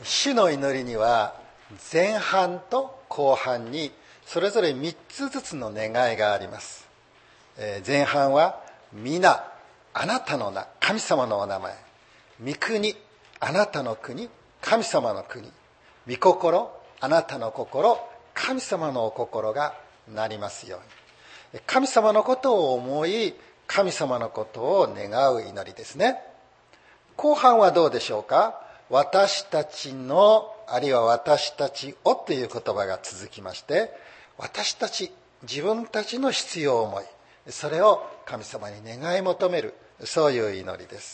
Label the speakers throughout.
Speaker 1: 主の祈りには前半と後半にそれぞれ3つずつの願いがあります。前半は皆あなたの名、神様のお名前、御国あなたの国、神様の国、御心あなたの心、神様のお心がなりますように。神様のことを思い、神様のことを願う祈りですね。後半はどうでしょうか。私たちの、あるいは私たちをという言葉が続きまして、私たち、自分たちの必要思い、それを神様に願い求める、そういう祈りです。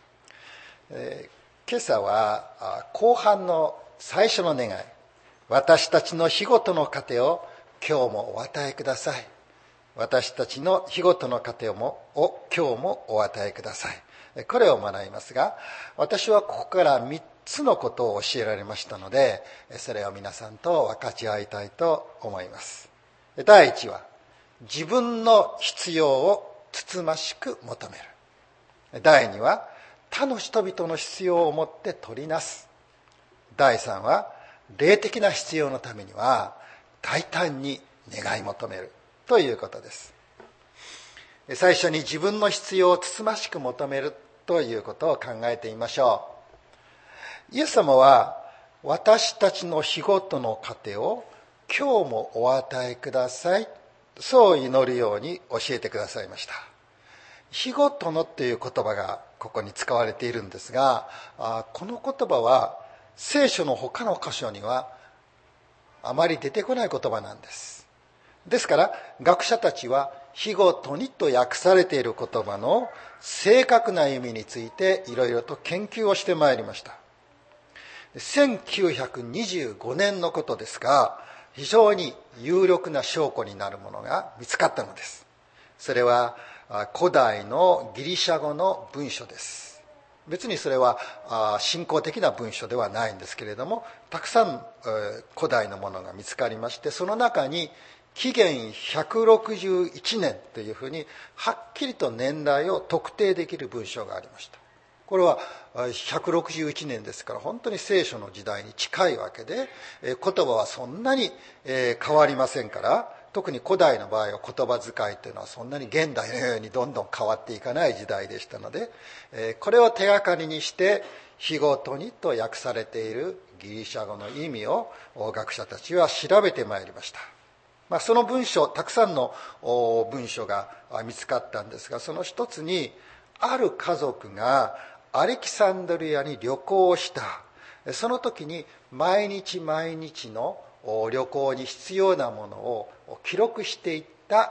Speaker 1: 今朝は後半の最初の願い、私たちの日ごとの糧を今日もお与えください。私たちの日ごとの糧を今日もお与えください。これを学びますが、私はここから3つのことを教えられましたので、それを皆さんと分かち合いたいと思います。第1は、自分の必要をつつましく求める。第2は、他の人々の必要を持って取りなす。第3は、霊的な必要のためには大胆に願い求めるということです。最初に自分の必要をつつましく求めるということを考えてみましょう。イエス様は私たちの日ごとの糧を今日もお与えください、そう祈るように教えてくださいました。日ごとのという言葉がここに使われているんですが、この言葉は聖書の他の箇所にはあまり出てこない言葉なんです。ですから学者たちは日ごとにと訳されている言葉の正確な意味についていろいろと研究をしてまいりました。1925年のことですが、非常に有力な証拠になるものが見つかったのです。それは古代のギリシャ語の文書です。別にそれは信仰的な文書ではないんですけれども、たくさん古代のものが見つかりまして、その中に紀元161年というふうにはっきりと年代を特定できる文章がありました。これは161年ですから本当に聖書の時代に近いわけで、言葉はそんなに変わりませんから、特に古代の場合は言葉遣いというのはそんなに現代のようにどんどん変わっていかない時代でしたので、これを手がかりにして日ごとにと訳されているギリシャ語の意味を学者たちは調べてまいりました。その文章、たくさんの文書が見つかったんですが、その一つにある家族がアレキサンドリアに旅行をした。その時に毎日毎日の旅行に必要なものを記録していった、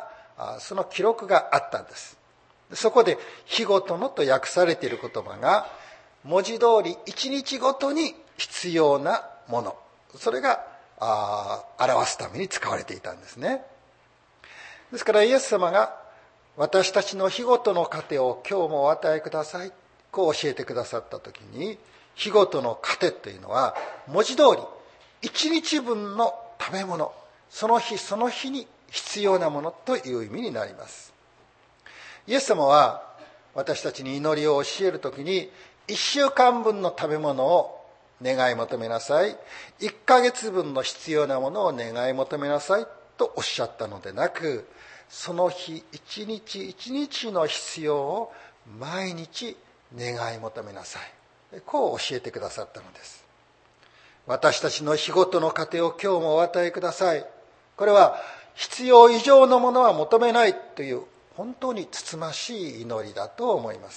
Speaker 1: その記録があったんです。そこで日ごとのと訳されている言葉が文字通り一日ごとに必要なもの、それが表すために使われていたんですね。ですからイエス様が私たちの日ごとの糧を今日もお与えください、こう教えてくださった時に、日ごとの糧というのは文字通り一日分の食べ物、その日その日に必要なものという意味になります。イエス様は私たちに祈りを教えるときに、1週間分の食べ物を願い求めなさい、1ヶ月分の必要なものを願い求めなさいとおっしゃったのでなく、その日一日一日の必要を毎日願い求めなさい、こう教えてくださったのです。私たちの日ごとの糧を今日もお与えください。これは必要以上のものは求めないという本当につつましい祈りだと思います。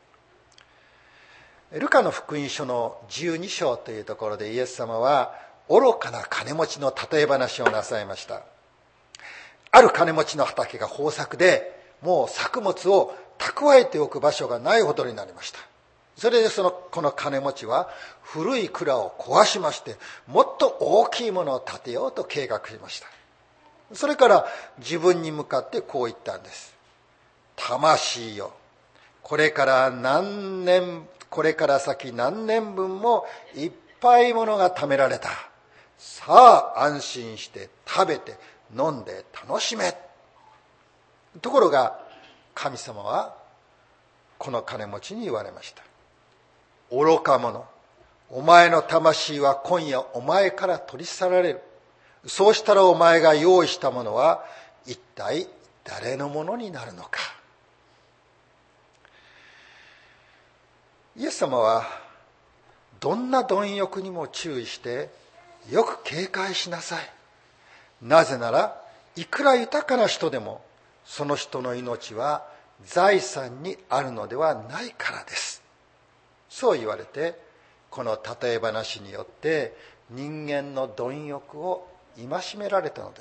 Speaker 1: ルカの福音書の12章というところでイエス様は愚かな金持ちの例え話をなさいました。ある金持ちの畑が豊作で、もう作物を蓄えておく場所がないほどになりました。それでこの金持ちは古い蔵を壊しまして、もっと大きいものを建てようと計画しました。それから自分に向かってこう言ったんです。魂よ、これから先何年分もいっぱいものが貯められた。さあ安心して食べて飲んで楽しめ。ところが神様はこの金持ちに言われました。愚か者、 お前の魂は今夜お前から取り去られる。そうしたらお前が用意したものは一体誰のものになるのか。イエス様はどんな貪欲にも注意してよく警戒しなさい。なぜならいくら豊かな人でもその人の命は財産にあるのではないからです。そう言われて、この例え話によって人間の貪欲を戒められたのです。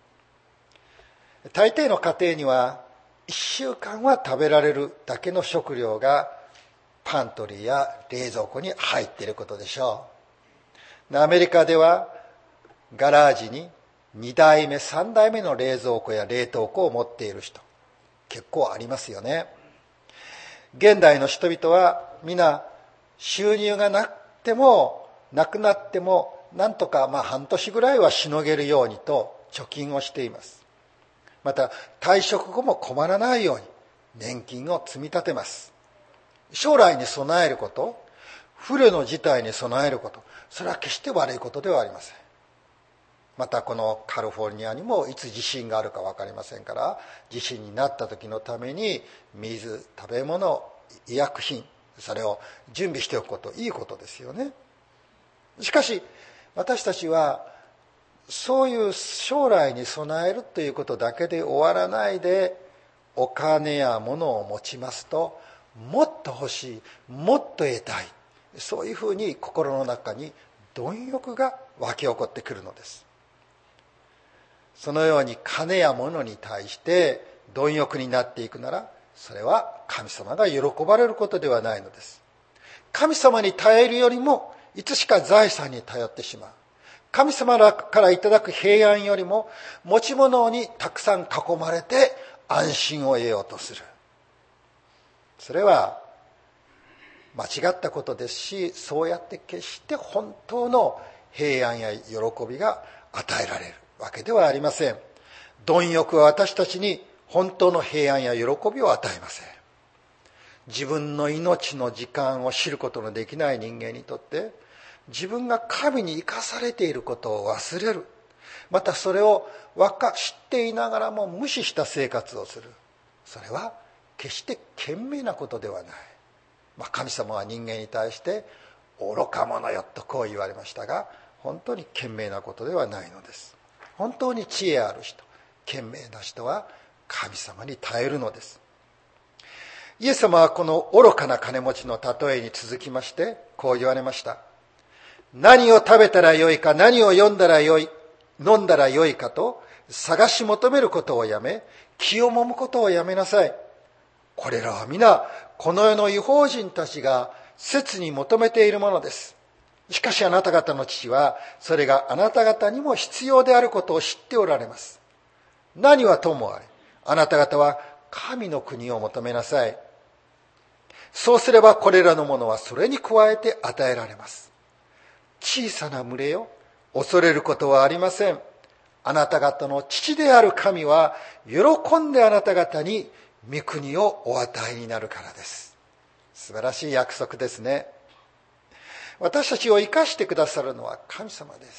Speaker 1: 大抵の家庭には1週間は食べられるだけの食料がパントリーや冷蔵庫に入っていることでしょう。アメリカではガラージに2代目3代目の冷蔵庫や冷凍庫を持っている人結構ありますよね。現代の人々は皆収入がなくなってもなんとか半年ぐらいはしのげるようにと貯金をしています。また退職後も困らないように年金を積み立てます。将来に備えること、不慮の事態に備えること、それは決して悪いことではありません。またこのカリフォルニアにもいつ地震があるか分かりませんから、地震になった時のために水、食べ物、医薬品、それを準備しておくこと、いいことですよね。しかし私たちはそういう将来に備えるということだけで終わらないで、お金や物を持ちますともっと欲しい、もっと得たい、そういうふうに心の中に貪欲が湧き起こってくるのです。そのように金や物に対して貪欲になっていくなら、それは神様が喜ばれることではないのです。神様に頼るよりもいつしか財産に頼ってしまう。神様からいただく平安よりも持ち物にたくさん囲まれて安心を得ようとする。それは間違ったことですし、そうやって決して本当の平安や喜びが与えられるわけではありません。貪欲は私たちに本当の平安や喜びを与えません。自分の命の時間を知ることのできない人間にとって、自分が神に生かされていることを忘れる、またそれを知っていながらも無視した生活をする、それは決して賢明なことではない。神様は人間に対して愚か者よとこう言われましたが、本当に賢明なことではないのです。本当に知恵ある人、賢明な人は神様に頼るのです。イエス様はこの愚かな金持ちの例えに続きましてこう言われました。何を食べたらよいか、何を飲んだらよいかと探し求めることをやめ、気をもむことをやめなさい。これらは皆この世の異邦人たちが切に求めているものです。しかしあなた方の父はそれがあなた方にも必要であることを知っておられます。何はともあれ、あなた方は神の国を求めなさい。そうすればこれらのものはそれに加えて与えられます。小さな群れよ、恐れることはありません。あなた方の父である神は喜んであなた方に御国をお与えになるからです。素晴らしい約束ですね。私たちを生かしてくださるのは神様です。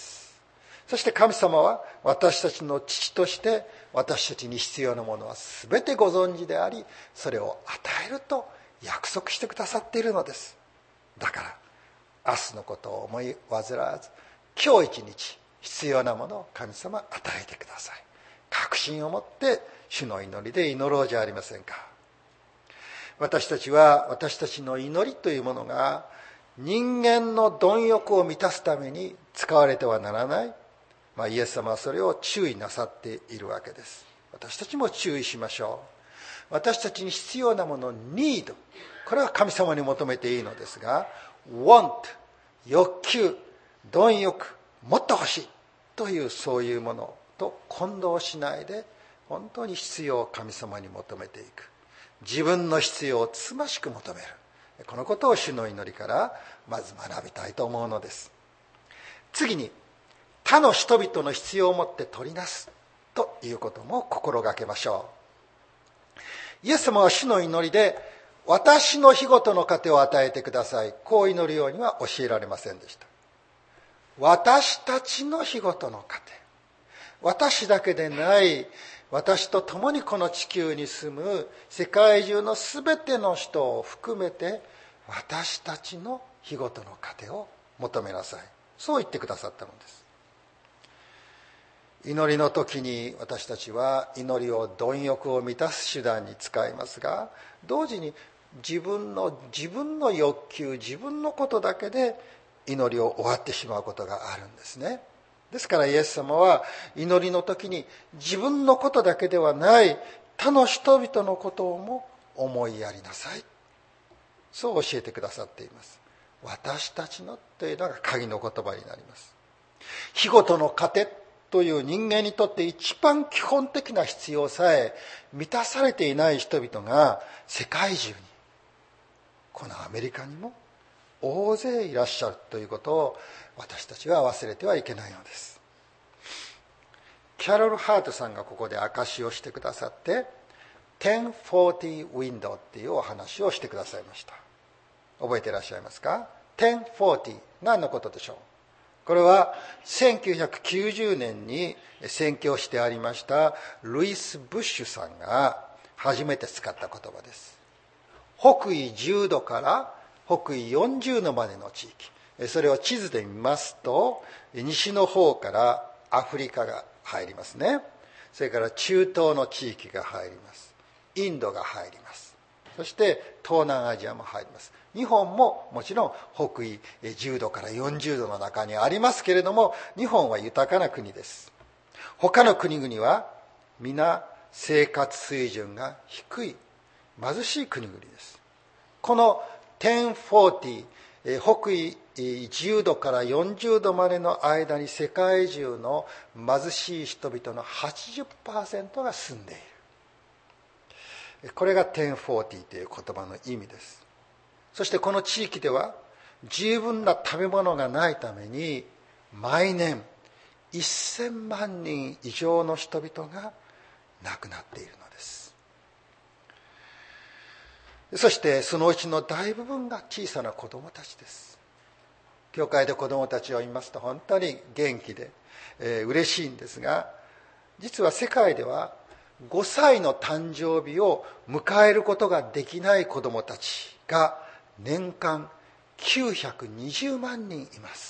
Speaker 1: そして神様は私たちの父として私たちに必要なものは全てご存知であり、それを与えると約束してくださっているのです。だから明日のことを思い煩わず、今日一日必要なものを神様与えてください。確信を持って主の祈りで祈ろうじゃありませんか。私たちは私たちの祈りというものが人間の貪欲を満たすために使われてはならない、イエス様はそれを注意なさっているわけです。私たちも注意しましょう。私たちに必要なもの、need、これは神様に求めていいのですが、want、欲求、貪欲、もっと欲しいというそういうものと混同しないで、本当に必要を神様に求めていく、自分の必要をつましく求める、このことを主の祈りからまず学びたいと思うのです。次に、他の人々の必要をもって取りなすということも心がけましょう。イエス様は主の祈りで私の日ごとの糧を与えてください、こう祈るようには教えられませんでした。私たちの日ごとの糧、私だけでない、私と共にこの地球に住む世界中のすべての人を含めて、私たちの日ごとの糧を求めなさい、そう言ってくださったのです。祈りの時に私たちは祈りを貪欲を満たす手段に使いますが、同時に自分の欲求、自分のことだけで祈りを終わってしまうことがあるんですね。ですからイエス様は祈りの時に自分のことだけではない他の人々のことをも思いやりなさい、そう教えてくださっています。私たちのというのが鍵の言葉になります。日ごとの糧という人間にとって一番基本的な必要さえ満たされていない人々が世界中に、このアメリカにも大勢いらっしゃるということを私たちは忘れてはいけないのです。キャロル・ハートさんがここで証しをしてくださって、1040 ウィンドウっていうお話をしてくださいました。覚えていらっしゃいますか？ 1040 何のことでしょう？これは1990年に宣教してありましたルイス・ブッシュさんが初めて使った言葉です。北緯10度から北緯40度までの地域、それを地図で見ますと、西の方からアフリカが入りますね。それから中東の地域が入ります。インドが入ります。そして東南アジアも入ります。日本ももちろん北緯10度から40度の中にありますけれども、日本は豊かな国です。他の国々は皆生活水準が低い貧しい国々です。この1040、北緯10度から40度までの間に世界中の貧しい人々の 80% が住んでいる。これが1040という言葉の意味です。そしてこの地域では十分な食べ物がないために、毎年1000万人以上の人々が亡くなっているのです。そしてそのうちの大部分が小さな子供たちです。教会で子供たちを見ますと本当に元気で、嬉しいんですが、実は世界では5歳の誕生日を迎えることができない子供たちが年間920万人います。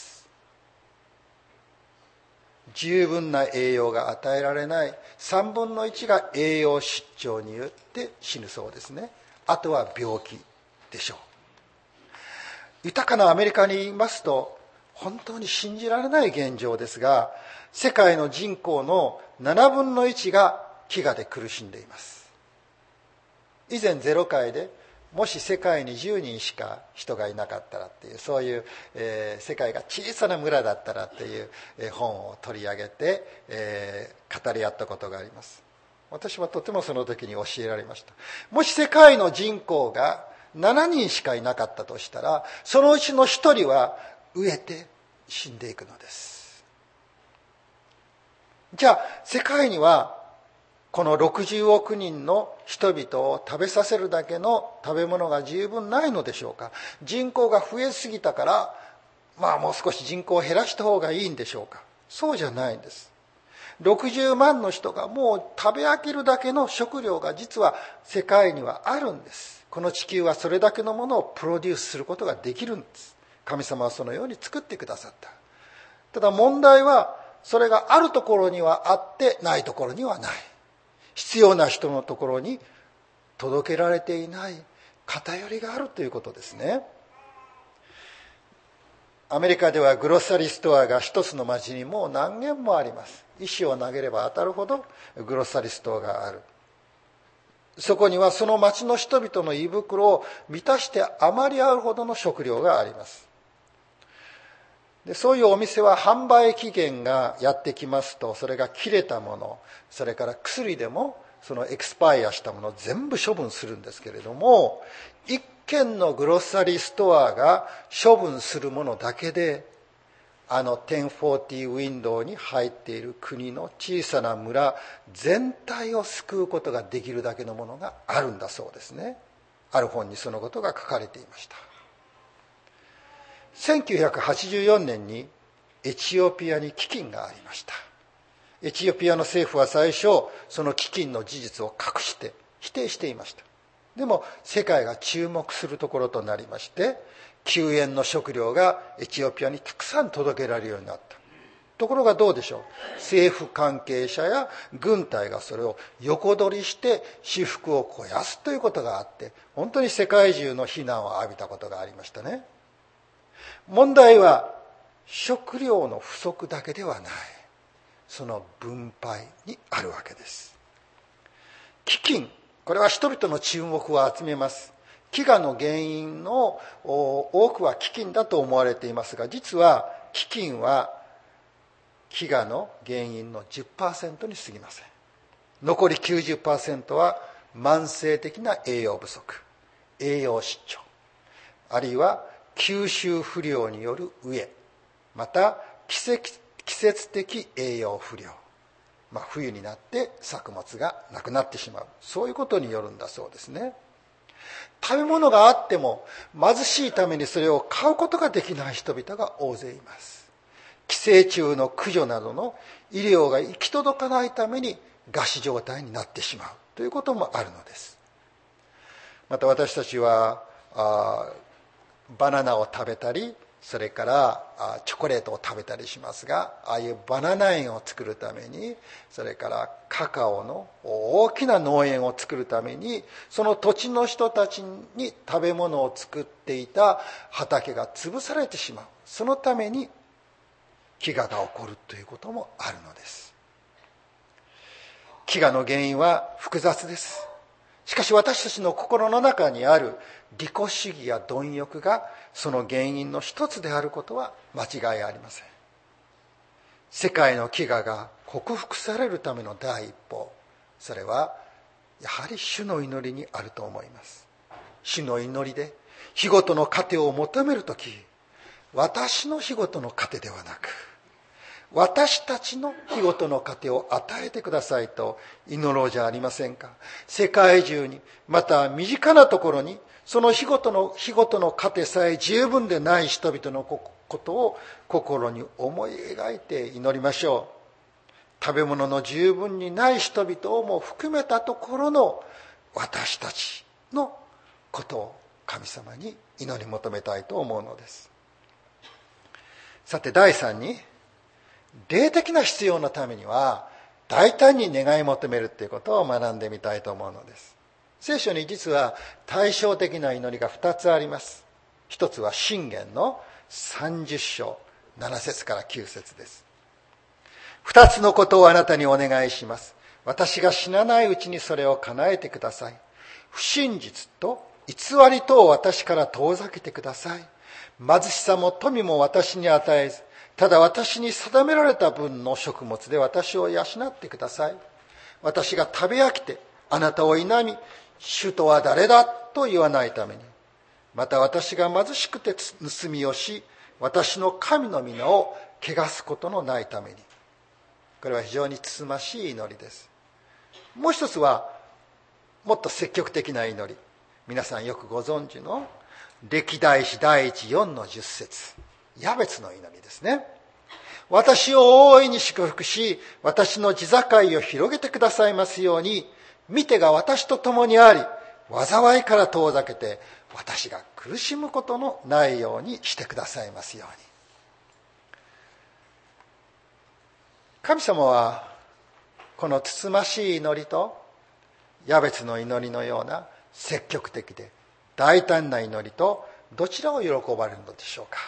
Speaker 1: 十分な栄養が与えられない3分の1が栄養失調によって死ぬそうですね。あとは病気でしょう。豊かなアメリカにいますと本当に信じられない現状ですが、世界の人口の7分の1が飢餓で苦しんでいます。以前0回でもし世界に10人しか人がいなかったらっていう、そういう、世界が小さな村だったらっていう、本を取り上げて、語り合ったことがあります。私はとてもその時に教えられました。もし世界の人口が7人しかいなかったとしたら、そのうちの1人は飢えて死んでいくのです。じゃあ世界にはこの60億人の人々を食べさせるだけの食べ物が十分ないのでしょうか？人口が増えすぎたから、もう少し人口を減らした方がいいんでしょうか？そうじゃないんです。60万の人がもう食べ飽きるだけの食料が実は世界にはあるんです。この地球はそれだけのものをプロデュースすることができるんです。神様はそのように作ってくださった。ただ問題は、それがあるところにはあってないところにはない。必要な人のところに届けられていない偏りがあるということですね。アメリカではグロッサリーストアが一つの町にもう何軒もあります。石を投げれば当たるほどグロッサリーストアがある。そこにはその町の人々の胃袋を満たして余りあるほどの食料があります。で、そういうお店は販売期限がやってきますと、それが切れたもの、それから薬でもそのエクスパイアしたものを全部処分するんですけれども、一軒のグロッサリーストアが処分するものだけで、あの1040ウィンドウに入っている国の小さな村全体を救うことができるだけのものがあるんだそうですね。 ある本にそのことが書かれていました。1984年にエチオピアに飢饉がありました。エチオピアの政府は最初、その飢饉の事実を隠して否定していました。でも世界が注目するところとなりまして、救援の食料がエチオピアにたくさん届けられるようになった。ところがどうでしょう。政府関係者や軍隊がそれを横取りして私腹を肥やすということがあって、本当に世界中の非難を浴びたことがありましたね。問題は食料の不足だけではない、その分配にあるわけです。飢饉、これは人々の注目を集めます。飢餓の原因の多くは飢饉だと思われていますが、実は飢饉は飢餓の原因の 10% に過ぎません。残り 90% は慢性的な栄養不足、栄養失調、あるいは吸収不良による飢え、また季節的栄養不良、冬になって作物がなくなってしまう、そういうことによるんだそうですね。食べ物があっても貧しいためにそれを買うことができない人々が大勢います。寄生虫の駆除などの医療が行き届かないために餓死状態になってしまうということもあるのです。また私たちはバナナを食べたり、それからチョコレートを食べたりしますが、ああいうバナナ園を作るために、それからカカオの大きな農園を作るために、その土地の人たちに食べ物を作っていた畑が潰されてしまう。そのために飢餓が起こるということもあるのです。飢餓の原因は複雑です。しかし私たちの心の中にある利己主義や貪欲がその原因の一つであることは間違いありません。世界の飢餓が克服されるための第一歩、それはやはり主の祈りにあると思います。主の祈りで日ごとの糧を求めるとき、私の日ごとの糧ではなく、私たちの日ごとの糧を与えてくださいと祈ろうじゃありませんか。世界中に、また身近なところに、その日ごとの糧さえ十分でない人々のことを心に思い描いて祈りましょう。食べ物の十分にない人々をも含めたところの私たちのことを神様に祈り求めたいと思うのです。さて第3に、霊的な必要のためには大胆に願い求めるということを学んでみたいと思うのです。聖書に実は対照的な祈りが2つあります。一つは箴言の30章7節から9節です。2つのことをあなたにお願いします。私が死なないうちにそれを叶えてください。不真実と偽りとを私から遠ざけてください。貧しさも富も私に与えず、ただ私に定められた分の食物で私を養ってください。私が食べ飽きてあなたを否み、主とは誰だと言わないために、また私が貧しくて盗みをし、私の神の皆を汚すことのないために。これは非常につつましい祈りです。もう一つはもっと積極的な祈り、皆さんよくご存知の歴代史第1、4の10節、ヤベツの祈りですね。私を大いに祝福し、私の地境を広げてくださいますように、見てが私と共にあり、災いから遠ざけて、私が苦しむことのないようにしてくださいますように。神様は、このつつましい祈りと、ヤベツの祈りのような積極的で大胆な祈りと、どちらを喜ばれるのでしょうか。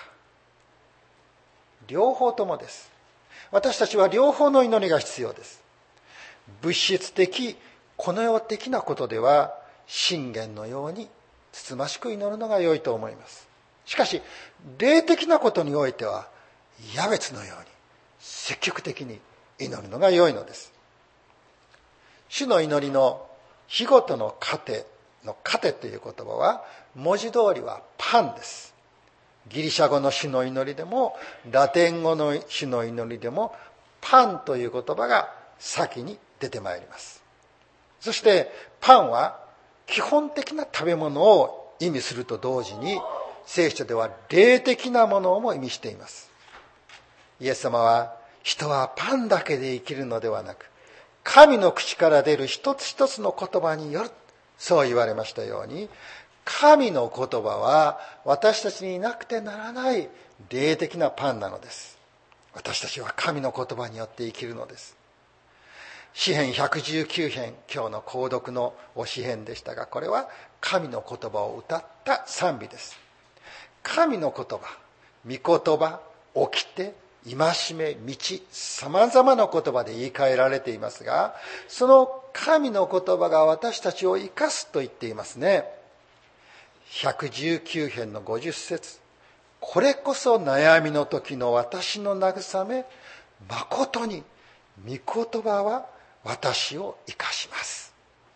Speaker 1: 両方ともです。私たちは両方の祈りが必要です。物質的、この世的なことでは箴言のようにつつましく祈るのが良いと思います。しかし霊的なことにおいてはヤベツのように積極的に祈るのが良いのです。主の祈りの日ごとの糧の糧という言葉は文字通りはパンです。ギリシャ語の主の祈りでもラテン語の主の祈りでもパンという言葉が先に出てまいります。そしてパンは基本的な食べ物を意味すると同時に、聖書では霊的なものをも意味しています。イエス様は、人はパンだけで生きるのではなく、神の口から出る一つ一つの言葉による、そう言われましたように、神の言葉は私たちになくてならない霊的なパンなのです。私たちは神の言葉によって生きるのです。詩編119編、今日の購読の詩編でしたが、これは神の言葉を歌った賛美です。神の言葉、御言葉、掟、戒め、道、様々な言葉で言い換えられていますが、その神の言葉が私たちを生かすと言っていますね。119編の50節、これこそ悩みの時の私の慰め、誠に御言葉は私を生かします。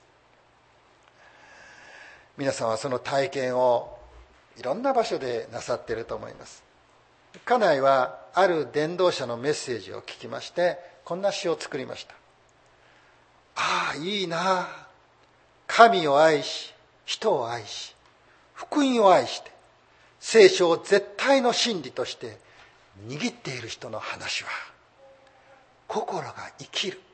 Speaker 1: 皆さんはその体験をいろんな場所でなさっていると思います。家内はある伝道者のメッセージを聞きまして、こんな詩を作りました。ああ、いいな。神を愛し、人を愛し、福音を愛して、聖書を絶対の真理として握っている人の話は、心が生きる。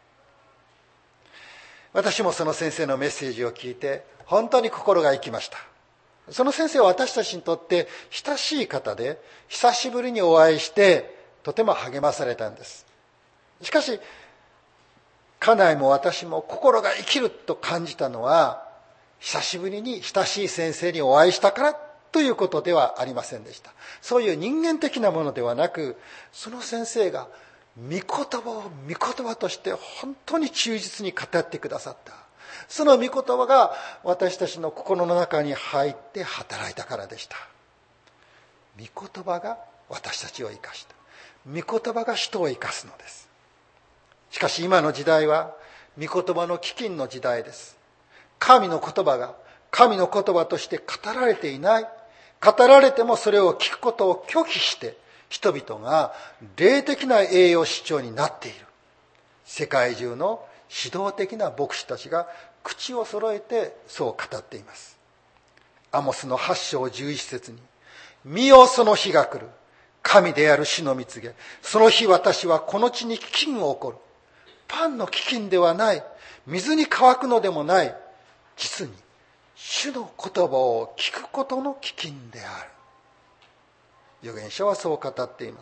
Speaker 1: 私もその先生のメッセージを聞いて、本当に心が生きました。その先生は私たちにとって親しい方で、久しぶりにお会いしてとても励まされたんです。しかし家内も私も心が生きると感じたのは、久しぶりに親しい先生にお会いしたからということではありませんでした。そういう人間的なものではなく、その先生が御言葉を御言葉として本当に忠実に語ってくださった。その御言葉が私たちの心の中に入って働いたからでした。御言葉が私たちを生かした。御言葉が人を生かすのです。しかし今の時代は御言葉の飢饉の時代です。神の言葉が神の言葉として語られていない。語られてもそれを聞くことを拒否して人々が霊的な栄養失調になっている。世界中の指導的な牧師たちが口を揃えてそう語っています。アモスの8章11節に、見よその日が来る。神である主の蜜げ。その日私はこの地に飢饉を起こる。パンの飢饉ではない。水に乾くのでもない。実に主の言葉を聞くことの飢饉である。預言者はそう語っています。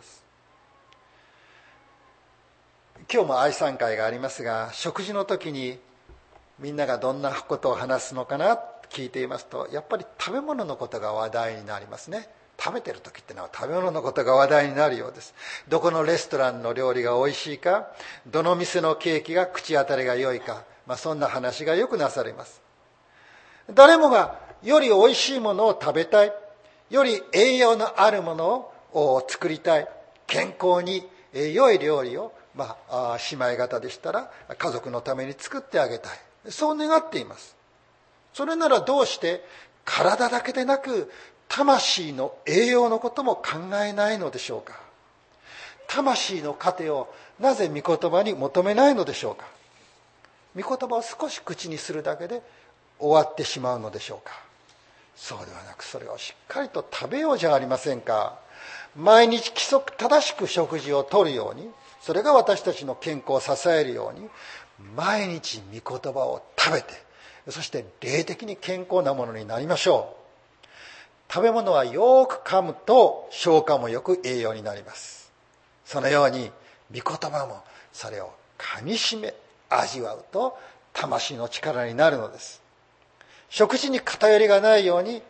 Speaker 1: 今日も愛餐会がありますが、食事の時にみんながどんなことを話すのかなと聞いていますと、やっぱり食べ物のことが話題になりますね。食べてる時ってのは食べ物のことが話題になるようです。どこのレストランの料理が美味しいか、どの店のケーキが口当たりが良いか、そんな話がよくなされます。誰もがより美味しいものを食べたい、より栄養のあるものを作りたい、健康に良い料理を姉妹方でしたら家族のために作ってあげたい、そう願っています。それならどうして体だけでなく魂の栄養のことも考えないのでしょうか。魂の糧をなぜ御言葉に求めないのでしょうか。御言葉を少し口にするだけで終わってしまうのでしょうか。そうではなく、それをしっかりと食べようじゃありませんか。毎日規則正しく食事をとるように、それが私たちの健康を支えるように、毎日御言葉を食べて、そして霊的に健康なものになりましょう。食べ物はよく噛むと消化もよく栄養になります。そのように御言葉もそれを噛みしめ味わうと魂の力になるのです。食事に偏りがないように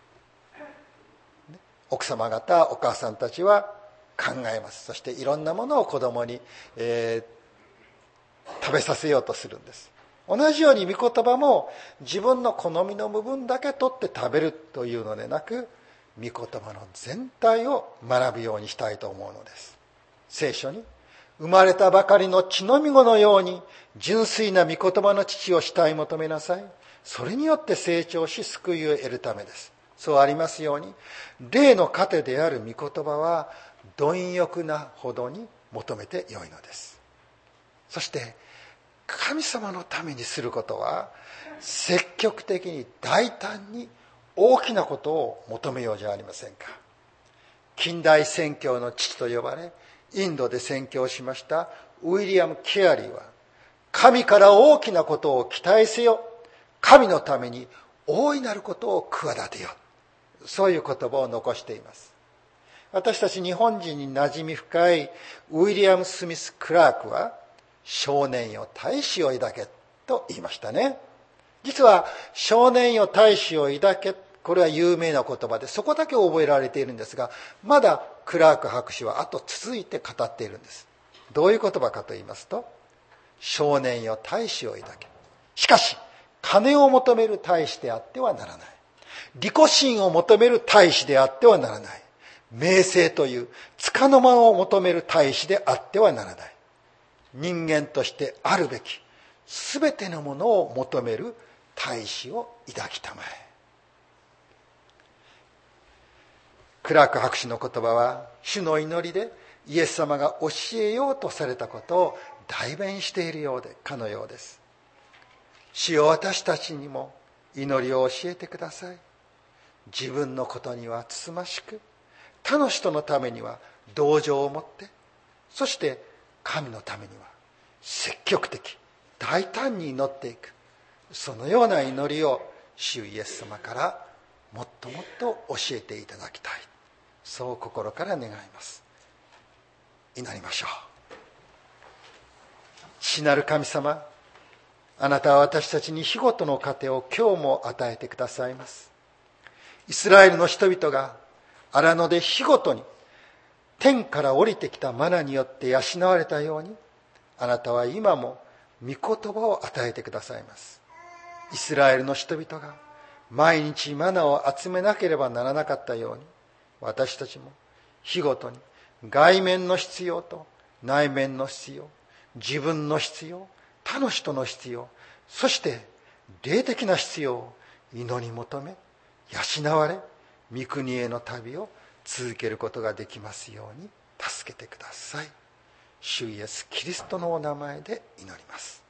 Speaker 1: 奥様方、お母さんたちは考えます。そしていろんなものを子供に、食べさせようとするんです。同じように御言葉も自分の好みの部分だけ取って食べるというのでなく、御言葉の全体を学ぶようにしたいと思うのです。聖書に生まれたばかりの血のみ子のように純粋な御言葉の父を慕い求めなさい。それによって成長し救いを得るためです。そうありますように、霊の糧である御言葉は貪欲なほどに求めてよいのです。そして神様のためにすることは、積極的に大胆に大きなことを求めようじゃありませんか。近代宣教の父と呼ばれ、インドで宣教しましたウィリアム・ケアリーは、神から大きなことを期待せよ、神のために大いなることを企てよ、そういう言葉を残しています。私たち日本人に馴染み深いウィリアム・スミス・クラークは、少年よ大志を抱けと言いましたね。実は少年よ大志を抱け、これは有名な言葉で、そこだけ覚えられているんですが、まだクラーク博士は後続いて語っているんです。どういう言葉かと言いますと、少年よ大志を抱け、しかし金を求める大志であってはならない、利己心を求める大志であってはならない、名声という束の間を求める大志であってはならない、人間としてあるべきすべてのものを求める大志を抱きたまえ。クラーク博士の言葉は、主の祈りでイエス様が教えようとされたことを代弁しているようでかのようです。主よ、私たちにも祈りを教えてください。自分のことにはつつましく、他の人のためには同情を持って、そして神のためには積極的大胆に祈っていく、そのような祈りを主イエス様からもっともっと教えていただきたい、そう心から願います。祈りましょう。父なる神様、あなたは私たちに日ごとの糧を今日も与えてくださいます。イスラエルの人々が荒野で日ごとに天から降りてきたマナによって養われたように、あなたは今も御言葉を与えてくださいます。イスラエルの人々が毎日マナを集めなければならなかったように、私たちも日ごとに外面の必要と内面の必要、自分の必要、他の人の必要、そして霊的な必要を祈り求め、養われ、御国への旅を続けることができますように助けてください。主イエスキリストのお名前で祈ります。